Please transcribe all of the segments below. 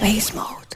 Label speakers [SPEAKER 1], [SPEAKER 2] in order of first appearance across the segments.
[SPEAKER 1] Space Mode.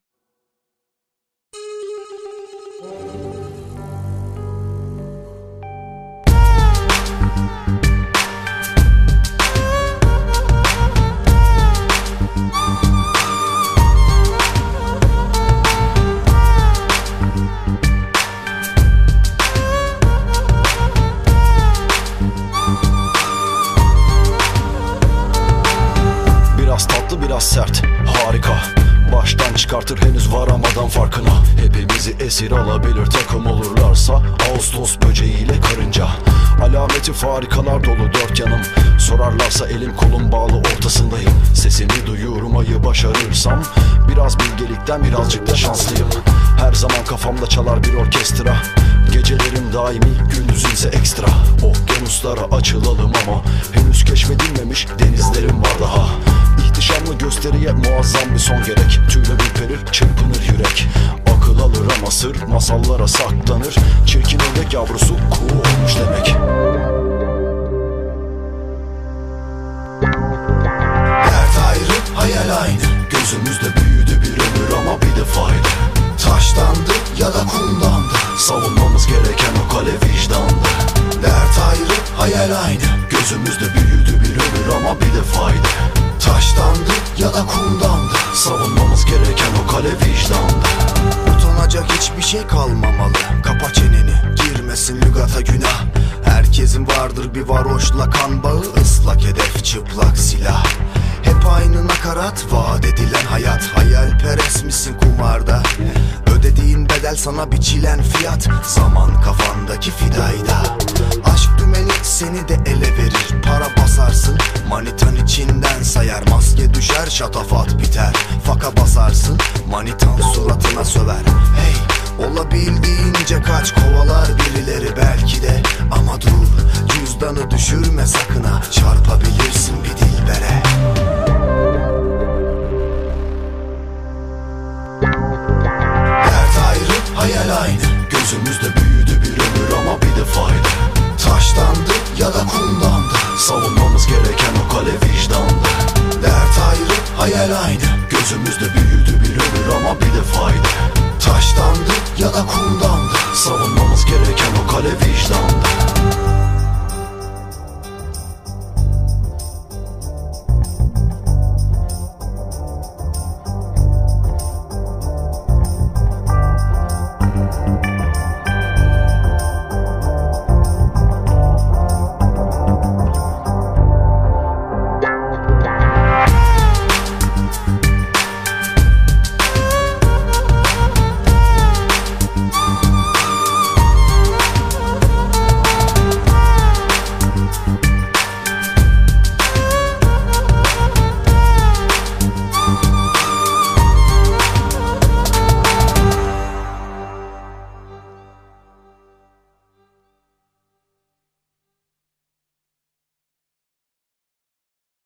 [SPEAKER 2] Biraz tatlı biraz sert, harika. Baştan çıkartır henüz varamadan farkına. Hepimizi esir alabilir takım olurlarsa Ağustos böceğiyle karınca. Alameti farikalar dolu dört yanım. Sorarlarsa elim kolum bağlı ortasındayım. Sesini duyurmayı başarırsam biraz bilgelikten birazcık da şanslıyım. Her zaman kafamda çalar bir orkestra. Gecelerim daimi, gündüzünse ekstra. Okyanuslara açılalım ama henüz keşfedilmemiş denizlerim var daha. İhtişamlı gösteriye muazzam bir son gerek. Tüyle ürperir, çırpınır yürek. Akıl alır ama sır masallara saklanır. Çirkin ördek yavrusu kuğu olmuş demek. Dert ayrı, hayal aynı. Gözümüzde büyüdü bir ömür ama bir de fayda. Taştandı ya da kumdandı. Savunmamız gereken o kale vicdandı. Dert ayrı, hayal aynı. Gözümüzde büyüdü bir ömür ama bir de fayda. Taştandı ya da kumdandı. Savunmamız gereken o kale vicdandı.
[SPEAKER 3] Utanacak hiçbir şey kalmamalı. Kapa çeneni, girmesin lügata günah. Herkesin vardır bir varoşla kan bağı. Islak hedef, çıplak silah. Hep aynı nakarat, vaat edilen hayat. Hayalperest misin kumarda? Ödediğin bedel sana biçilen fiyat. Zaman kafandaki fidayda. Aşk dümeni seni de ele verir. Para basarsın, manitan içinden sayar. Maske düşer, şatafat biter. Faka basarsın, manitan suratına söver. Hey, olabildiğince kaç, kovalar birileri belki de. Ama dur, cüzdanı düşürme sakın ha. Çarpabilirsin bir dilbere.
[SPEAKER 2] Dert ayrı, hayal aynı. Gözümüzde büyüdü bir ömür ama bir de fayda. Taştandı ya da kumdandı. Savunmamız gereken o kale vicdandı. Dert ayrı, hayal aynı. Gözümüzde büyüdü bir ömür ama bir de fayda. Taştandı ya da kumdandı.